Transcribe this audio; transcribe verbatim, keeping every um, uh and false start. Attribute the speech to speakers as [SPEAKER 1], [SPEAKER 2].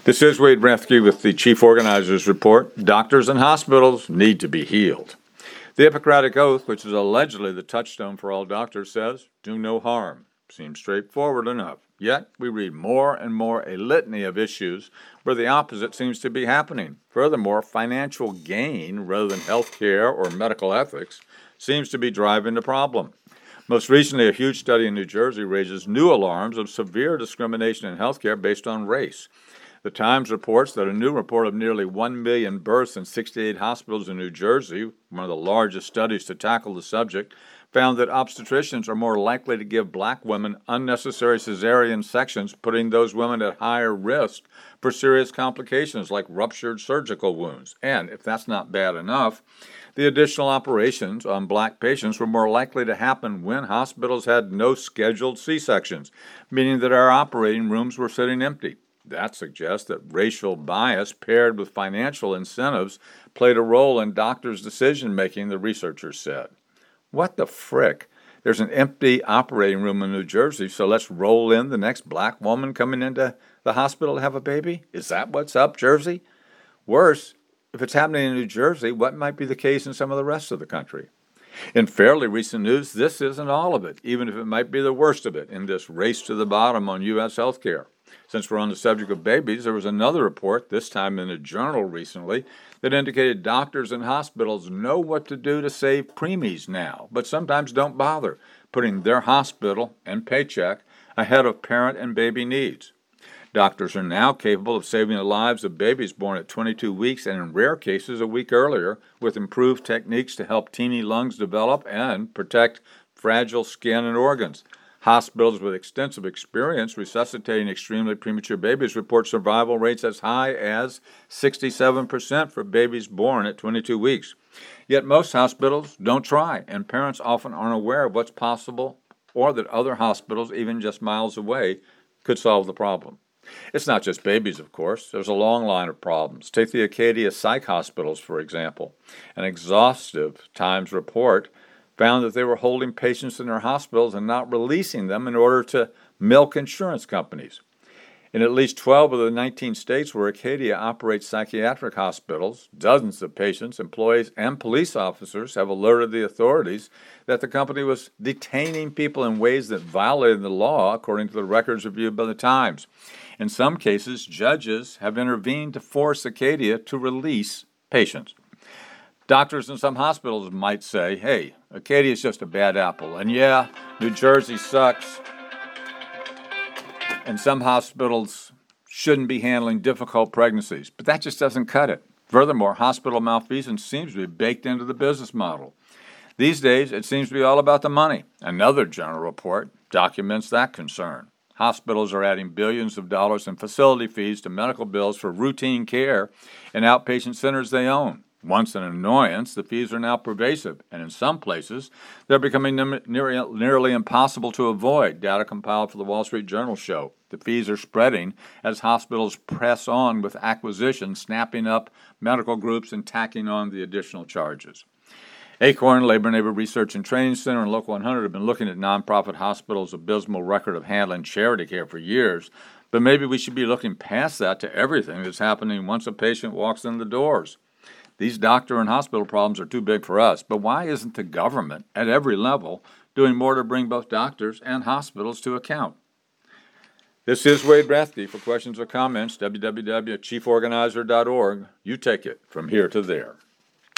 [SPEAKER 1] This is Wade Rathke with the Chief Organizers Report. Doctors and hospitals need to be healed. The Hippocratic Oath, which is allegedly the touchstone for all doctors, says, do no harm. Seems straightforward enough. Yet, we read more and more a litany of issues where the opposite seems to be happening. Furthermore, financial gain, rather than health care or medical ethics, seems to be driving the problem. Most recently, a huge study in New Jersey raises new alarms of severe discrimination in healthcare based on race. The Times reports that a new report of nearly one million births in sixty-eight hospitals in New Jersey, one of the largest studies to tackle the subject, found that obstetricians are more likely to give black women unnecessary cesarean sections, putting those women at higher risk for serious complications like ruptured surgical wounds. And if that's not bad enough, the additional operations on black patients were more likely to happen when hospitals had no scheduled C-sections, meaning that our operating rooms were sitting empty. That suggests that racial bias paired with financial incentives played a role in doctors' decision-making, the researchers said. What the frick? There's an empty operating room in New Jersey, so let's roll in the next black woman coming into the hospital to have a baby? Is that what's up, Jersey? Worse, if it's happening in New Jersey, what might be the case in some of the rest of the country? In fairly recent news, this isn't all of it, even if it might be the worst of it in this race to the bottom on U S health care. Since we're on the subject of babies, there was another report, this time in a journal recently, that indicated doctors and hospitals know what to do to save preemies now, but sometimes don't bother, putting their hospital and paycheck ahead of parent and baby needs. Doctors are now capable of saving the lives of babies born at twenty-two weeks and in rare cases a week earlier, with improved techniques to help teeny lungs develop and protect fragile skin and organs. Hospitals with extensive experience resuscitating extremely premature babies report survival rates as high as sixty-seven percent for babies born at twenty-two weeks. Yet most hospitals don't try, and parents often aren't aware of what's possible or that other hospitals, even just miles away, could solve the problem. It's not just babies, of course. There's a long line of problems. Take the Acadia Psych Hospitals, for example. An exhaustive Times report found that they were holding patients in their hospitals and not releasing them in order to milk insurance companies. In at least twelve of the nineteen states where Acadia operates psychiatric hospitals, dozens of patients, employees, and police officers have alerted the authorities that the company was detaining people in ways that violated the law, according to the records reviewed by the Times. In some cases, judges have intervened to force Acadia to release patients. Doctors in some hospitals might say, hey, Acadia is just a bad apple. And yeah, New Jersey sucks. And some hospitals shouldn't be handling difficult pregnancies. But that just doesn't cut it. Furthermore, hospital malfeasance seems to be baked into the business model. These days, it seems to be all about the money. Another journal report documents that concern. Hospitals are adding billions of dollars in facility fees to medical bills for routine care in outpatient centers they own. Once an annoyance, the fees are now pervasive, and in some places, they're becoming nearly, nearly impossible to avoid, data compiled for the Wall Street Journal show. The fees are spreading as hospitals press on with acquisitions, snapping up medical groups and tacking on the additional charges. Acorn, Labor Neighbor Research and Training Center, and Local one hundred have been looking at nonprofit hospitals' abysmal record of handling charity care for years, but maybe we should be looking past that to everything that's happening once a patient walks in the doors. These doctor and hospital problems are too big for us, but why isn't the government, at every level, doing more to bring both doctors and hospitals to account? This is Wade Rathke. For questions or comments, w w w dot chief organizer dot org. You take it from here to there.